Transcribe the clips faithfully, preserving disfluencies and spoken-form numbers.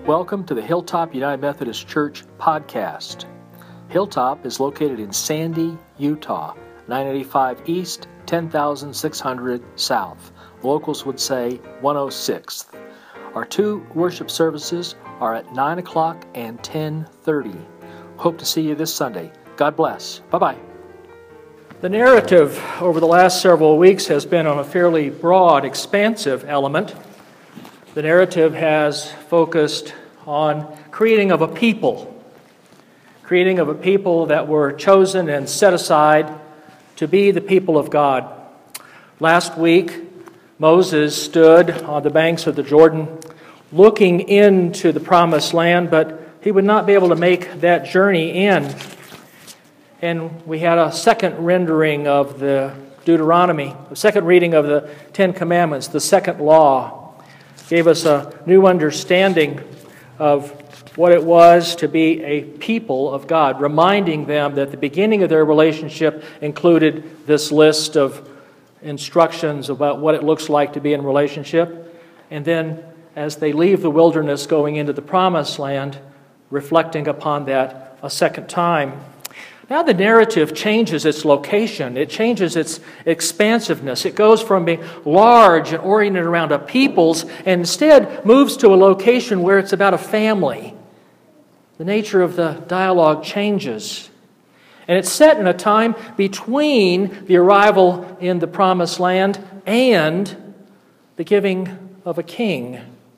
Welcome to the Hilltop United Methodist Church podcast. Hilltop is located in Sandy, Utah, nine eighty-five East, ten thousand six hundred South. Locals would say one oh sixth. Our two worship services are at nine o'clock and ten thirty. Hope to see you this Sunday. God bless. Bye-bye. The narrative over the last several weeks has been on a fairly broad, expansive element. The narrative has focused on creating of a people, creating of a people that were chosen and set aside to be the people of God. Last week, Moses stood on the banks of the Jordan looking into the promised land, but he would not be able to make that journey in. And we had a second rendering of the Deuteronomy, a second reading of the Ten Commandments, the second law. Gave us a new understanding of what it was to be a people of God, reminding them that the beginning of their relationship included this list of instructions about what it looks like to be in relationship. And then as they leave the wilderness going into the promised land, reflecting upon that a second time. Now the narrative changes its location. It changes its expansiveness. It goes from being large and oriented around a people's and instead moves to a location where it's about a family. The nature of the dialogue changes. And it's set in a time between the arrival in the promised land and the giving of a king.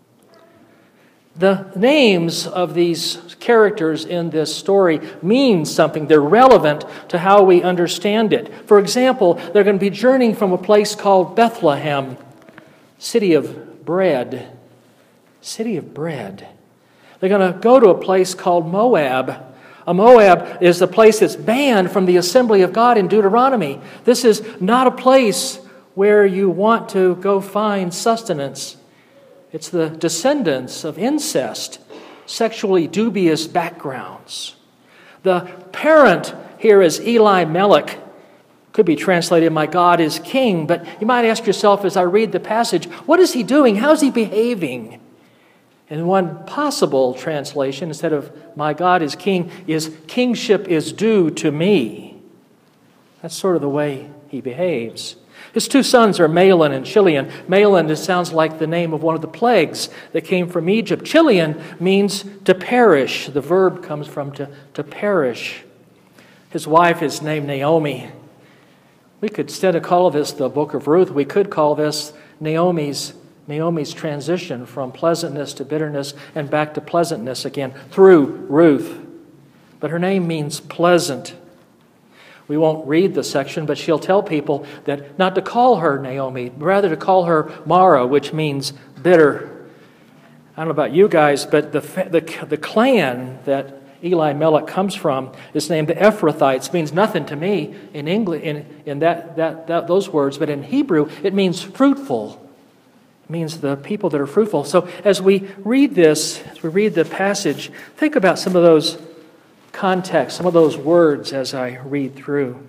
The names of these characters in this story mean something. They're relevant to how we understand it. For example, they're going to be journeying from a place called Bethlehem, city of bread. City of bread. They're going to go to a place called Moab. A Moab is the place that's banned from the assembly of God in Deuteronomy. This is not a place where you want to go find sustenance. It's the descendants of incest, sexually dubious backgrounds. The parent here is Elimelech. Could be translated, my God is king. But you might ask yourself as I read the passage, what is he doing? How is he behaving? And one possible translation, instead of my God is king, is kingship is due to me. That's sort of the way he behaves. His two sons are Mahlon and Chilion. Mahlon, this sounds like the name of one of the plagues that came from Egypt. Chilion means to perish. The verb comes from to, to perish. His wife is named Naomi. We could, instead of call this the book of Ruth, we could call this Naomi's, Naomi's transition from pleasantness to bitterness and back to pleasantness again through Ruth. But her name means pleasant. We won't read the section, but she'll tell people that not to call her Naomi, rather to call her Mara, which means bitter. I don't know about you guys, but the the, the clan that Elimelech comes from is named the Ephrathites. It means nothing to me in English in, in that, that, that those words, but in Hebrew it means fruitful. It means the people that are fruitful. So as we read this, as we read the passage, think about some of those context, some of those words as I read through.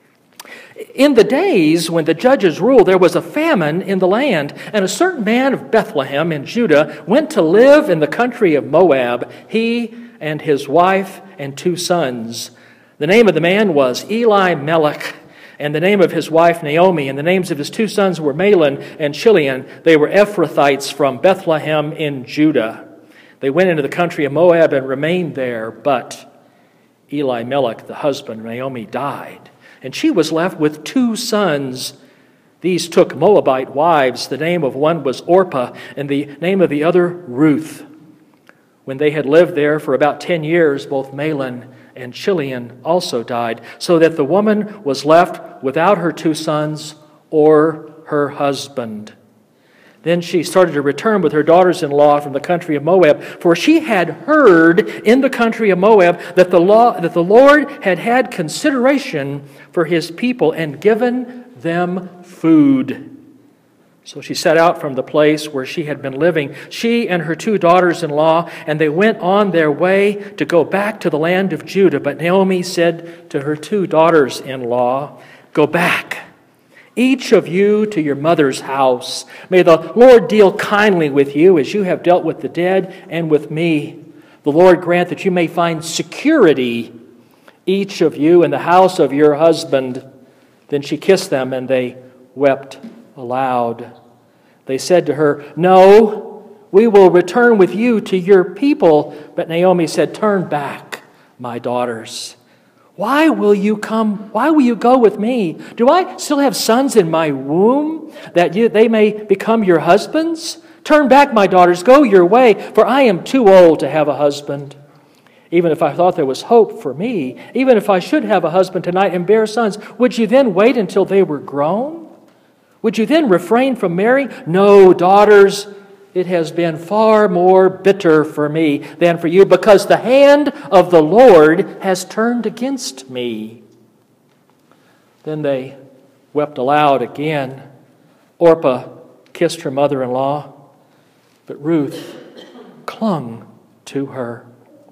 In the days when the judges ruled, there was a famine in the land, and a certain man of Bethlehem in Judah went to live in the country of Moab, he and his wife and two sons. The name of the man was Elimelech, and the name of his wife Naomi, and the names of his two sons were Mahlon and Chilion. They were Ephrathites from Bethlehem in Judah. They went into the country of Moab and remained there, but Elimelech, the husband, Naomi, died, and she was left with two sons. These took Moabite wives. The name of one was Orpah, and the name of the other Ruth. When they had lived there for about ten years, both Mahlon and Chilion also died, so that the woman was left without her two sons or her husband. Then she started to return with her daughters-in-law from the country of Moab, for she had heard in the country of Moab that the law, that the Lord had had consideration for his people and given them food. So she set out from the place where she had been living, she and her two daughters-in-law, and they went on their way to go back to the land of Judah. But Naomi said to her two daughters-in-law, "Go back Each of you to your mother's house. May the Lord deal kindly with you as you have dealt with the dead and with me. The Lord grant that you may find security, each of you in the house of your husband." Then she kissed them, and they wept aloud. They said to her, "No, we will return with you to your people." But Naomi said, "Turn back, my daughters. Why will you come? Why will you go with me? Do I still have sons in my womb, that you, they may become your husbands? Turn back, my daughters, go your way, for I am too old to have a husband. Even if I thought there was hope for me, even if I should have a husband tonight and bear sons, would you then wait until they were grown? Would you then refrain from marrying? No, daughters, it has been far more bitter for me than for you, because the hand of the Lord has turned against me." Then they wept aloud again. Orpah kissed her mother-in-law, but Ruth clung to her.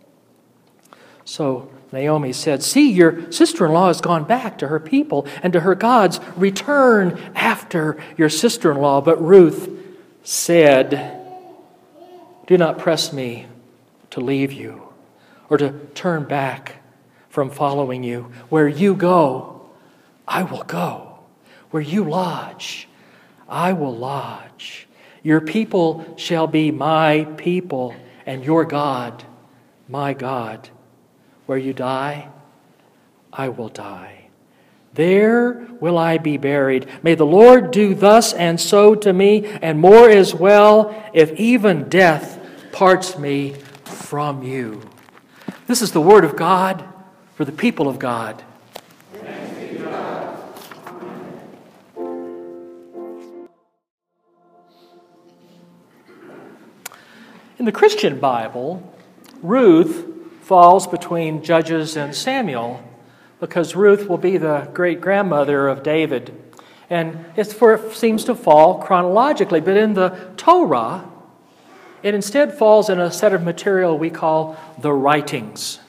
So Naomi said, "See, your sister-in-law has gone back to her people and to her gods. Return after your sister-in-law." But Ruth said, "Do not press me to leave you or to turn back from following you. Where you go, I will go. Where you lodge, I will lodge. Your people shall be my people, and your God, my God. Where you die, I will die. There will I be buried. May the Lord do thus and so to me, and more as well, if even death parts me from you." This is the word of God for the people of God. Thanks be to God. In the Christian Bible, Ruth falls between Judges and Samuel, because Ruth will be the great-grandmother of David. And it's for, it seems to fall chronologically. But in the Torah, it instead falls in a set of material we call the writings.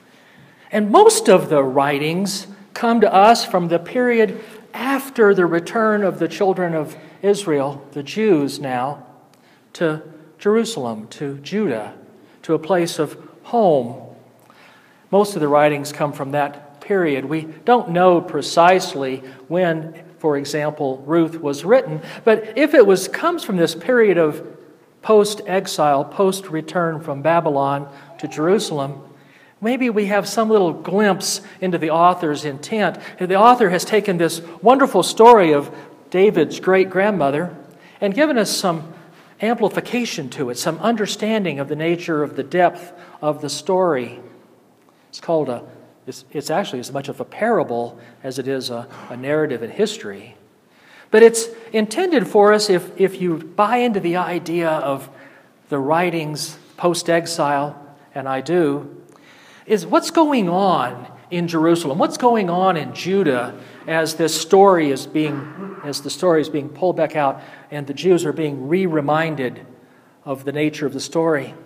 And most of the writings come to us from the period after the return of the children of Israel, the Jews now, to Jerusalem, to Judah, to a place of home. Most of the writings come from that period. We don't know precisely when, for example, Ruth was written, but if it was comes from this period of post-exile, post-return from Babylon to Jerusalem, maybe we have some little glimpse into the author's intent. The author has taken this wonderful story of David's great-grandmother and given us some amplification to it, some understanding of the nature of the depth of the story. It's called a It's, it's actually as much of a parable as it is a, a narrative in history. But it's intended for us, if, if you buy into the idea of the writings post-exile, and I do, is what's going on in Jerusalem, what's going on in Judah as this story is being, as the story is being pulled back out and the Jews are being re-reminded of the nature of the story.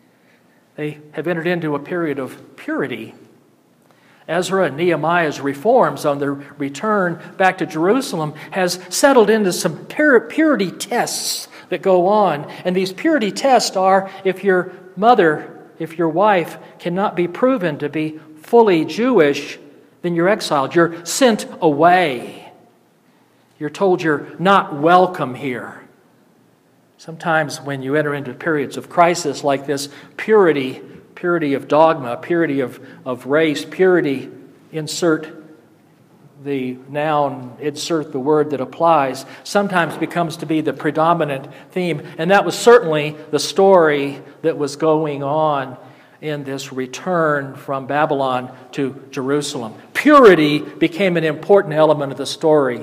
They have entered into a period of purity. Ezra and Nehemiah's reforms on their return back to Jerusalem has settled into some purity tests that go on. And these purity tests are, if your mother, if your wife cannot be proven to be fully Jewish, then you're exiled. You're sent away. You're told you're not welcome here. Sometimes when you enter into periods of crisis like this, purity Purity of dogma, purity of, of race, purity, insert the noun, insert the word that applies, sometimes becomes to be the predominant theme. And that was certainly the story that was going on in this return from Babylon to Jerusalem. Purity became an important element of the story.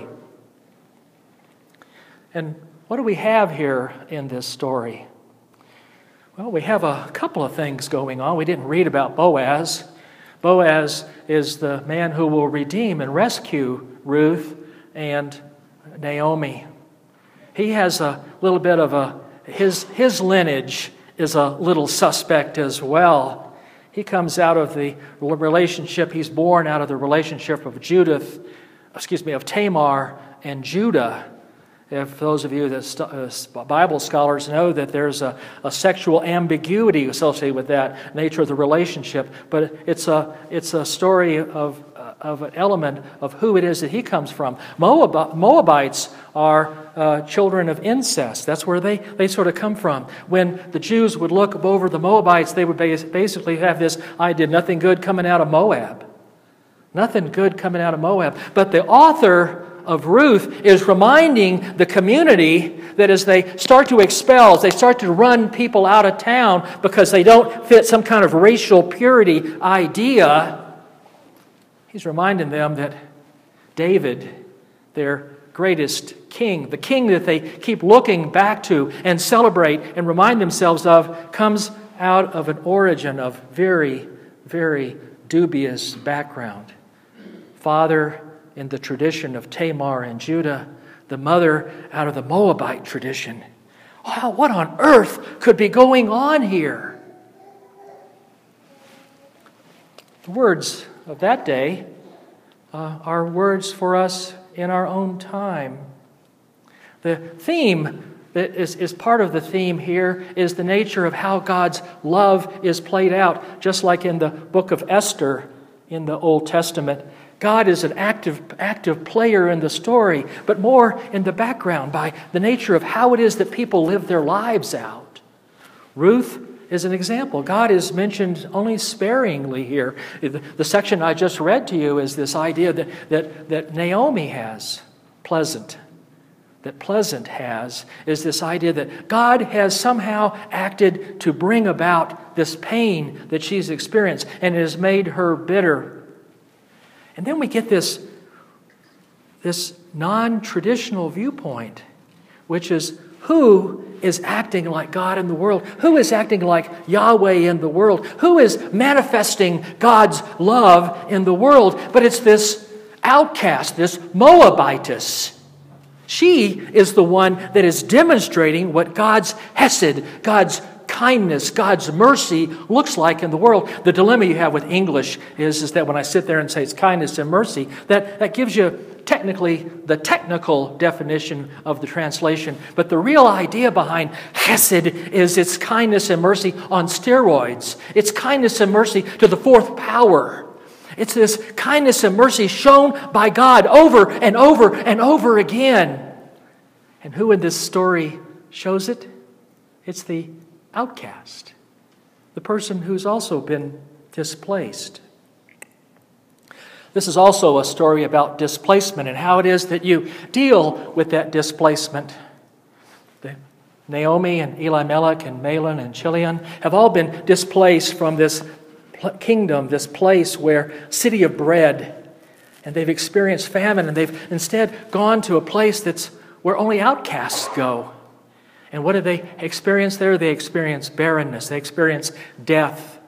And what do we have here in this story? Well, we have a couple of things going on. We didn't read about Boaz. Boaz is the man who will redeem and rescue Ruth and Naomi. He has a little bit of a, his, his lineage is a little suspect as well. He comes out of the relationship, he's born out of the relationship of Judith, excuse me, of Tamar and Judah. If those of you that uh, Bible scholars know that there's a, a sexual ambiguity associated with that nature of the relationship, but it's a it's a story of uh, of an element of who it is that he comes from. Moab, Moabites are uh, children of incest. That's where they, they sort of come from. When the Jews would look over the Moabites, they would basically have this idea: nothing good coming out of Moab. Nothing good coming out of Moab. But the author of Ruth is reminding the community that as they start to expel, as they start to run people out of town because they don't fit some kind of racial purity idea, he's reminding them that David, their greatest king, the king that they keep looking back to and celebrate and remind themselves of, comes out of an origin of very, very dubious background. Father in the tradition of Tamar and Judah, the mother out of the Moabite tradition. Wow, what on earth could be going on here? The words of that day uh, are words for us in our own time. The theme that is, is part of the theme here is the nature of how God's love is played out, just like in the book of Esther in the Old Testament. God is an active, active player in the story, but more in the background by the nature of how it is that people live their lives out. Ruth is an example. God is mentioned only sparingly here. The section I just read to you is this idea that, that, that Naomi has, pleasant, that Pleasant has, is this idea that God has somehow acted to bring about this pain that she's experienced, and it has made her bitter. And then we get this, this non-traditional viewpoint, which is who is acting like God in the world? Who is acting like Yahweh in the world? Who is manifesting God's love in the world? But it's this outcast, this Moabitess. She is the one that is demonstrating what God's hesed, God's kindness, God's mercy looks like in the world. The dilemma you have with English is, is that when I sit there and say it's kindness and mercy, that, that gives you technically the technical definition of the translation. But the real idea behind hesed is it's kindness and mercy on steroids. It's kindness and mercy to the fourth power. It's this kindness and mercy shown by God over and over and over again. And who in this story shows it? It's the outcast, the person who's also been displaced. This is also a story about displacement and how it is that you deal with that displacement. The Naomi and Elimelech and Mahlon and Chilion have all been displaced from this kingdom, this place where city of bread, and they've experienced famine, and they've instead gone to a place that's where only outcasts go. And what do they experience there? They experience barrenness. They experience death.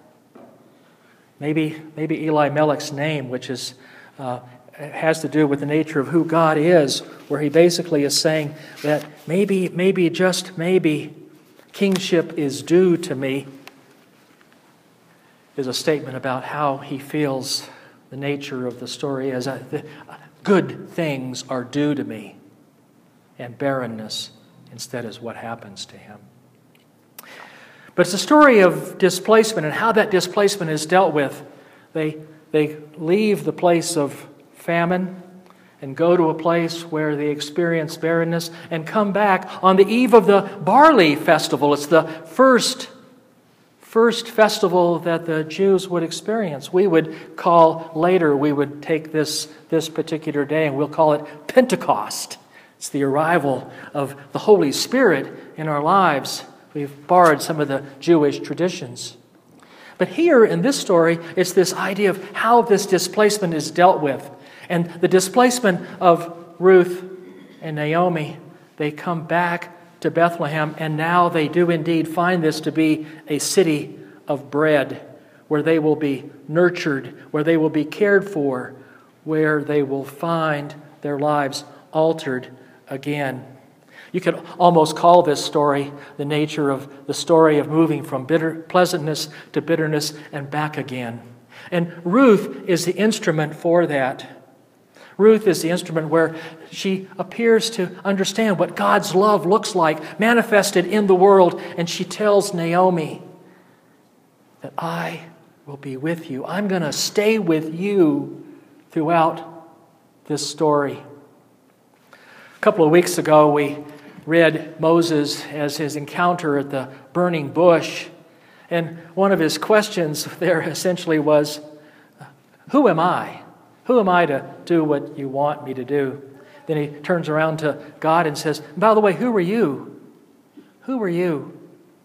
Maybe, maybe Elimelech's name, which is uh, has to do with the nature of who God is, where he basically is saying that maybe, maybe, just maybe, kingship is due to me, is a statement about how he feels the nature of the story as a, the, good things are due to me, and barrenness instead is what happens to him. But it's a story of displacement and how that displacement is dealt with. They, they leave the place of famine and go to a place where they experience barrenness and come back on the eve of the barley festival. It's the first, first festival that the Jews would experience. We would call later, we would take this, this particular day and we'll call it Pentecost. It's the arrival of the Holy Spirit in our lives. We've borrowed some of the Jewish traditions. But here in this story, it's this idea of how this displacement is dealt with. And the displacement of Ruth and Naomi, they come back to Bethlehem, and now they do indeed find this to be a city of bread, where they will be nurtured, where they will be cared for, where they will find their lives altered again. You could almost call this story the nature of the story of moving from bitter pleasantness to bitterness and back again. And Ruth is the instrument for that. Ruth is the instrument where she appears to understand what God's love looks like manifested in the world, and she tells Naomi that I will be with you. I'm going to stay with you throughout this story. A couple of weeks ago, we read Moses as his encounter at the burning bush, and one of his questions there essentially was, who am I? Who am I to do what you want me to do? Then he turns around to God and says, by the way, who are you? Who are you?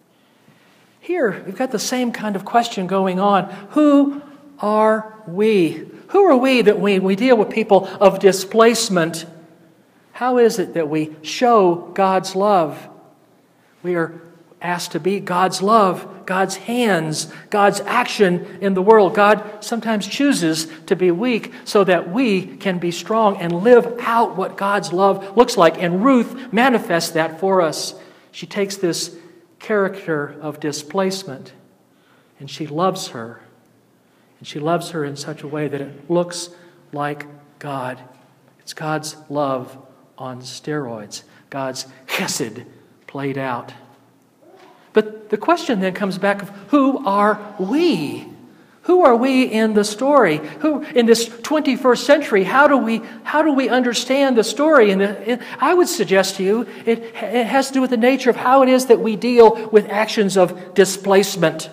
Here, we've got the same kind of question going on. Who are we? Who are we that we, we deal with people of displacement? How is it that we show God's love? We are asked to be God's love, God's hands, God's action in the world. God sometimes chooses to be weak so that we can be strong and live out what God's love looks like. And Ruth manifests that for us. She takes this character of displacement and she loves her. And she loves her in such a way that it looks like God. It's God's love on steroids. God's chesed played out. But the question then comes back of who are we? Who are we in the story? Who in this twenty-first century? How do we how do we understand the story? And it, I would suggest to you it, it has to do with the nature of how it is that we deal with actions of displacement.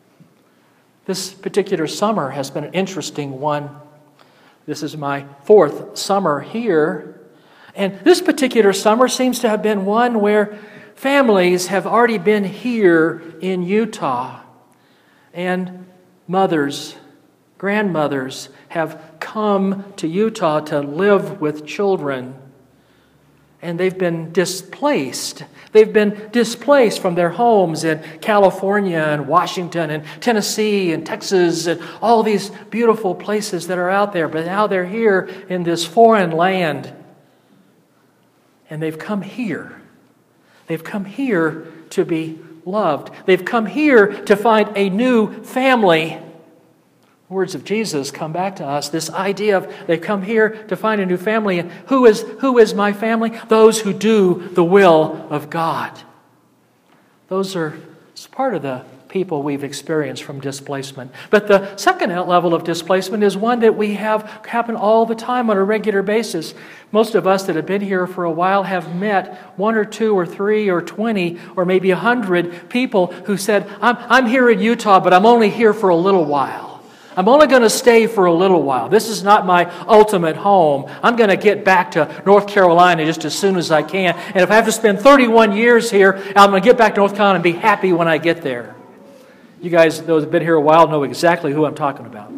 This particular summer has been an interesting one. This is my fourth summer here, and this particular summer seems to have been one where families have already been here in Utah, and mothers, grandmothers have come to Utah to live with children, and they've been displaced. They've been displaced from their homes in California and Washington and Tennessee and Texas and all these beautiful places that are out there, but now they're here in this foreign land, and they've come here. They've come here to be loved. They've come here to find a new family. Words of Jesus come back to us. This idea of they've come here to find a new family. And who is, who is my family? Those who do the will of God. Those are it's part of the people we've experienced from displacement. But the second level of displacement is one that we have happen all the time on a regular basis. Most of us that have been here for a while have met one or two or three or twenty or maybe a hundred people who said, I'm, I'm here in Utah, but I'm only here for a little while. I'm only going to stay for a little while. This is not my ultimate home. I'm going to get back to North Carolina just as soon as I can. And if I have to spend thirty-one years here, I'm going to get back to North Carolina and be happy when I get there. You guys, those who have been here a while, know exactly who I'm talking about.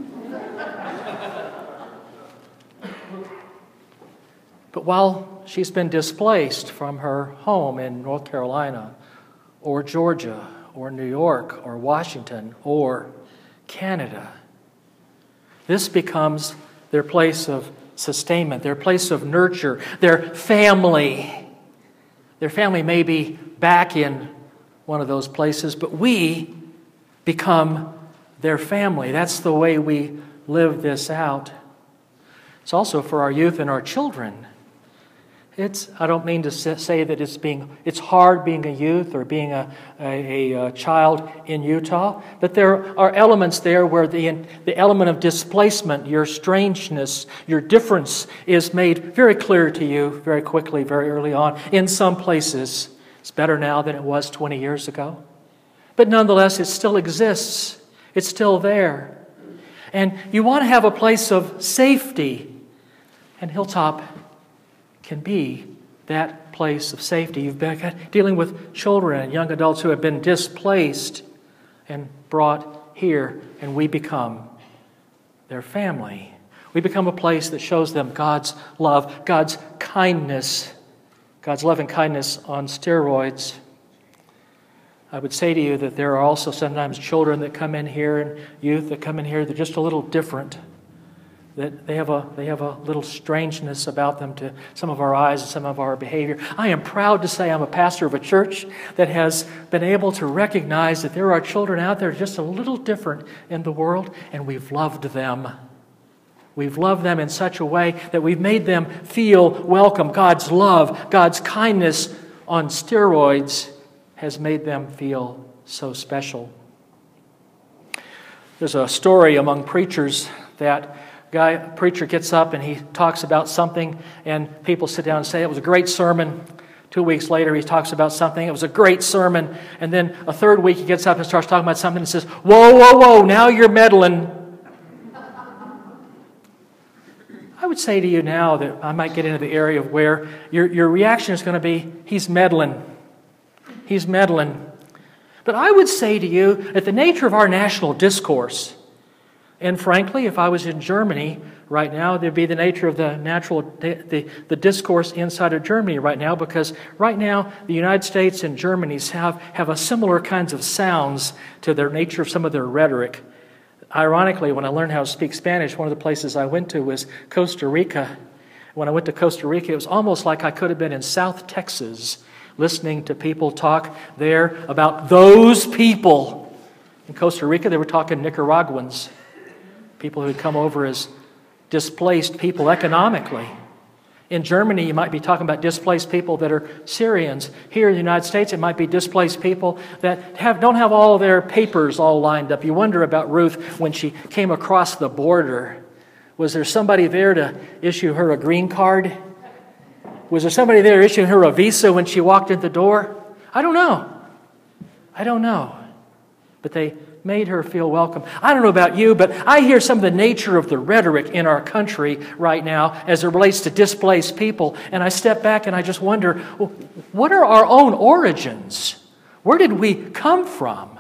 But while she's been displaced from her home in North Carolina or Georgia or New York or Washington or Canada, this becomes their place of sustainment, their place of nurture, their family. Their family may be back in one of those places, but we become their family. That's the way we live this out. It's also for our youth and our children. It's, I don't mean to say that it's being it's hard being a youth or being a, a, a child in Utah, but there are elements there where the, the element of displacement, your strangeness, your difference is made very clear to you very quickly, very early on. In some places, it's better now than it was twenty years ago. But nonetheless, it still exists. It's still there. And you want to have a place of safety. And Hilltop can be that place of safety. You've been dealing with children and young adults who have been displaced and brought here, and we become their family. We become a place that shows them God's love, God's kindness, God's love and kindness on steroids. I would say to you that there are also sometimes children that come in here and youth that come in here that are just a little different. That they have a they have a little strangeness about them to some of our eyes and some of our behavior. I am proud to say I'm a pastor of a church that has been able to recognize that there are children out there just a little different in the world, and we've loved them. We've loved them in such a way that we've made them feel welcome. God's love, God's kindness on steroids has made them feel so special. There's a story among preachers that guy, a preacher gets up and he talks about something, and people sit down and say, it was a great sermon. Two weeks later, he talks about something. It was a great sermon. And then a third week, he gets up and starts talking about something and says, whoa, whoa, whoa, now you're meddling. I would say to you now that I might get into the area of where your, your reaction is going to be, he's meddling. He's meddling. But I would say to you that the nature of our national discourse, and frankly, if I was in Germany right now, there'd be the nature of the natural the, the discourse inside of Germany right now, because right now the United States and Germany have, have a similar kinds of sounds to their nature of some of their rhetoric. Ironically, when I learned how to speak Spanish, one of the places I went to was Costa Rica. When I went to Costa Rica, it was almost like I could have been in South Texas listening to people talk there about those people. In Costa Rica, they were talking Nicaraguans, people who had come over as displaced people economically. In Germany, you might be talking about displaced people that are Syrians. Here in the United States, it might be displaced people that have, don't have all their papers all lined up. You wonder about Ruth when she came across the border. Was there somebody there to issue her a green card? Was there somebody there issuing her a visa when she walked in the door? I don't know. I don't know. But they made her feel welcome. I don't know about you, but I hear some of the nature of the rhetoric in our country right now as it relates to displaced people, and I step back and I just wonder, what are our own origins? Where did we come from?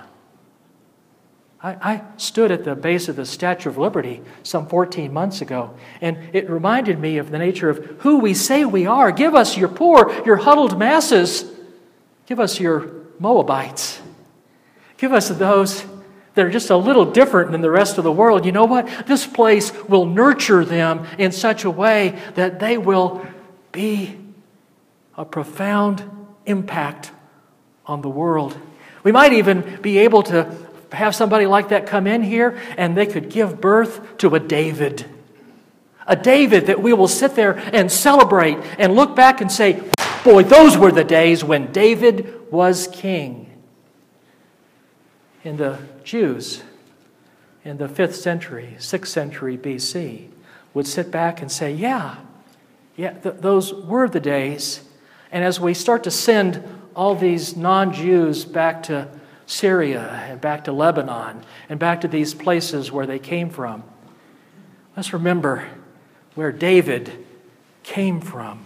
I, I stood at the base of the Statue of Liberty some fourteen months ago, and it reminded me of the nature of who we say we are. Give us your poor, your huddled masses. Give us your Moabites. Give us those that are just a little different than the rest of the world. You know what? This place will nurture them in such a way that they will be a profound impact on the world. We might even be able to have somebody like that come in here and they could give birth to a David. A David that we will sit there and celebrate and look back and say, boy, those were the days when David was king. And the Jews in the fifth century, sixth century B C would sit back and say, yeah, yeah, th- those were the days. And as we start to send all these non-Jews back to Syria and back to Lebanon and back to these places where they came from, let's remember where David came from.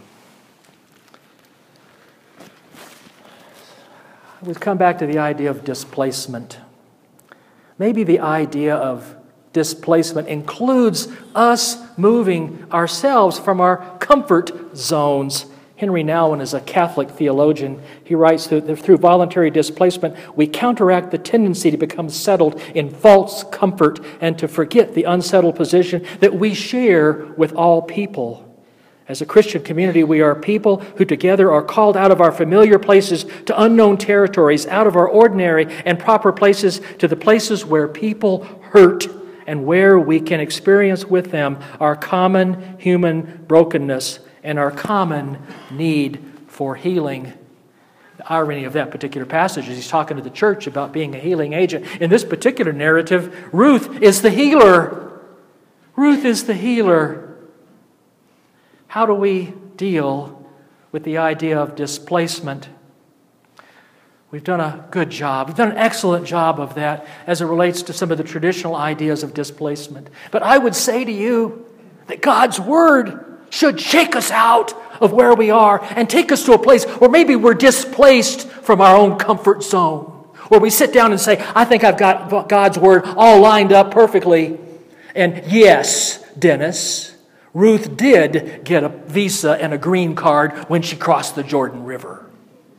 I would come back to the idea of displacement. Maybe the idea of displacement includes us moving ourselves from our comfort zones. Henry Nouwen is a Catholic theologian. He writes that through voluntary displacement, we counteract the tendency to become settled in false comfort and to forget the unsettled position that we share with all people. As a Christian community, we are people who together are called out of our familiar places to unknown territories, out of our ordinary and proper places to the places where people hurt and where we can experience with them our common human brokenness and our common need for healing. The irony of that particular passage is he's talking to the church about being a healing agent. In this particular narrative, Ruth is the healer. Ruth is the healer. How do we deal with the idea of displacement? We've done a good job. We've done an excellent job of that as it relates to some of the traditional ideas of displacement. But I would say to you that God's Word should shake us out of where we are and take us to a place where maybe we're displaced from our own comfort zone, where we sit down and say, I think I've got God's Word all lined up perfectly. And yes, Dennis, Ruth did get a visa and a green card when she crossed the Jordan River.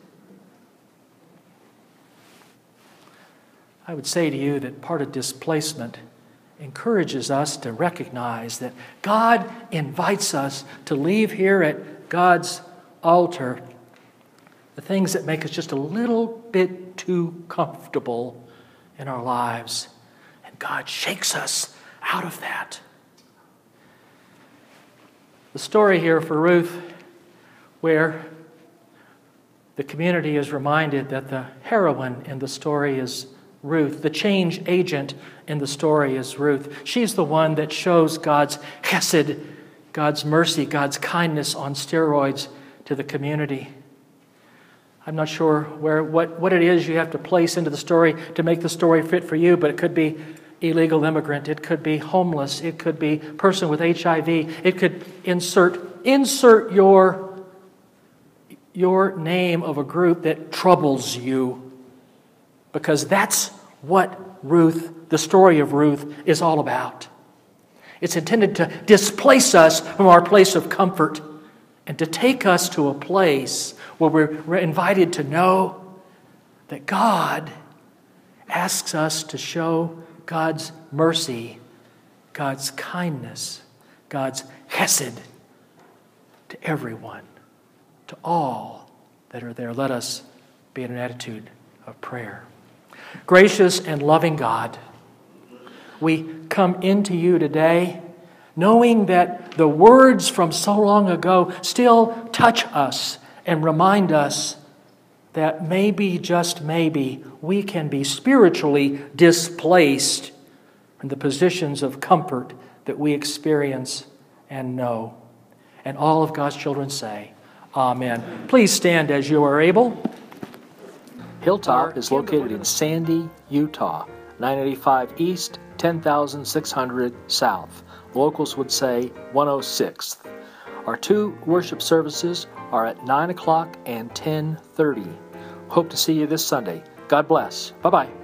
I would say to you that part of displacement encourages us to recognize that God invites us to leave here at God's altar the things that make us just a little bit too comfortable in our lives. And God shakes us out of that. The story here for Ruth, where the community is reminded that the heroine in the story is Ruth. The change agent in the story is Ruth. She's the one that shows God's chesed, God's mercy, God's kindness on steroids to the community. I'm not sure where what, what it is you have to place into the story to make the story fit for you, but it could be illegal immigrant, it could be homeless, it could be person with H I V, it could insert insert your your name of a group that troubles you, because that's what Ruth, the story of Ruth, is all about. It's intended to displace us from our place of comfort and to take us to a place where we're invited to know that God asks us to show God's mercy, God's kindness, God's chesed to everyone, to all that are there. Let us be in an attitude of prayer. Gracious and loving God, we come into you today knowing that the words from so long ago still touch us and remind us that maybe, just maybe, we can be spiritually displaced from the positions of comfort that we experience and know. And all of God's children say, Amen. Please stand as you are able. Hilltop is located in Sandy, Utah, nine eighty-five East, ten thousand six hundred South. Locals would say one oh sixth. Our two worship services are at nine o'clock and ten thirty. Hope to see you this Sunday. God bless. Bye-bye.